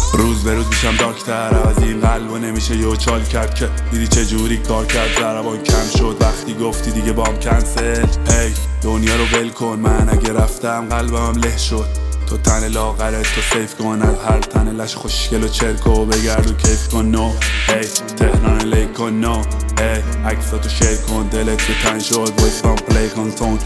روز به روز میشم دارکتر، از این قلبو نمیشه یو چال کرد که دیدی چه جوری کار کرد. ضربان کم شد وقتی گفتی دیگه بام کنسل. هی دنیا رو ول کن، من اگه رفتم قلبم له شد. تو تن لاغرت تو سیف کن از هر تن لش خوشگل و چرکو بگرد و کیف کن. نو هی تهران لیک کن. نو هی عکساتو شیر کن، دلت به تن شد وایسام پلی کن تون.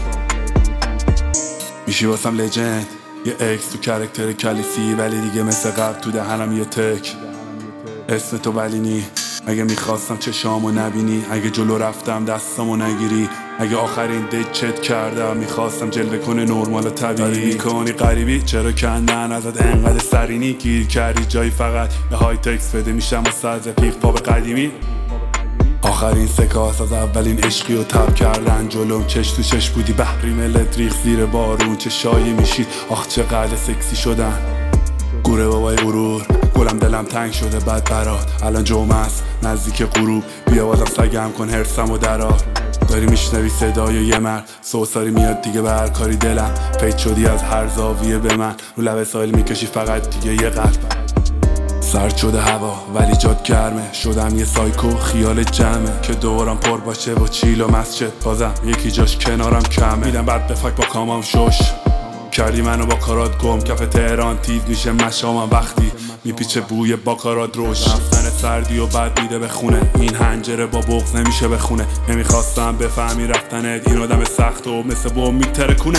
میشی واسم لجند، یه اکس تو کرکتر کلیسی، ولی دیگه مثل قبل تو دهنم یه تک. اسم تو ولی نی، اگه میخواستم چشامو نبینی، اگه جلو رفتم دستامو نگیری، اگه آخرین دیت چت کردم میخواستم جلوه کنه نرمال و طبیعی. میکنی غریبی چرا کندن ازت انقدر سرینی، گیر کردی جایی فقط یه های تکس بده میشم واسه از پیق پا به قدیمی. آخرین سکاس از اولین عشقی و تب کردن جلوم، چش تو چش بودی بحری ملت ریخ زیر بارون، چه شایی میشید آخ چقدر سکسی شدن. گوره بابای غرور گلم دلم تنگ شده بد برات، الان جمعه است نزدیک غروب، بیا بازم سگم کن هرسم و درار. داری میشنوی صدای یه مرد، سوساری میاد دیگه به هر کاری دلم، پیچ شدی از هر زاویه به من، رو لب سایل میکشی فقط دیگه یه قلب. سرد شده هوا ولی جاد گرمه، شدم یه سایکو خیال جمعه، که دورم پر باشه با چیل و مسجد، بازم یکی جاش کنارم کمه. میدم بعد بفک با کامام شش کردی منو با کارات گم، کف تهران تیز میشه مشامم وقتی میپیچه بوی با کارات روش. رفتن سردی و بعد میده به خونه، این حنجره با بغض نمیشه بخونه. نمیخواستم بفهمی رفتنت این آدم سخت و مثل بوم میترکونه.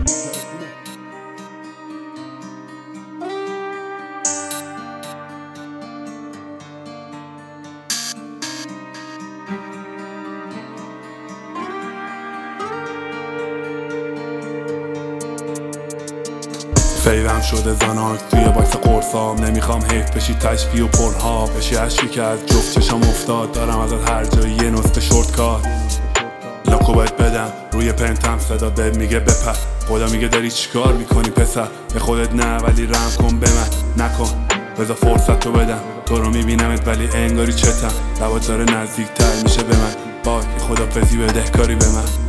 فیوم شده زناک توی باکس قرصام، نمیخوام حیف بشی تشبیه و پرها بشی عشقی که از جفت چشم افتاد. دارم ازت هر جایی یه نسخه شورت کار لاکو باید بدم روی پنتم، صدا بد میگه بپر، خدا میگه داری چیکار میکنی پسر، به خودت نه ولی رحم کن به من نکن، بذار فرصت تو بدم. تو رو میبینمت ولی انگاری چتم، لبات داره نزدیک تر میشه به من، وای خدافظی بده کاری به من.